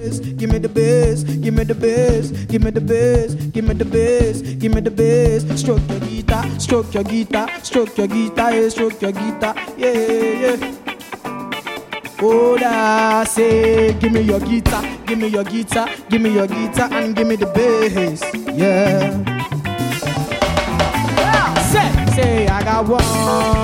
bass, give me the bass, give me the bass, give me the bass, give me the bass, give me the bass. Stroke your guitar, stroke your guitar, stroke your guitar, yeah, stroke your guitar, yeah, yeah. Oh, I say, give me your guitar, give me your guitar, give me your guitar, and give me the bass, yeah. Say, I got one.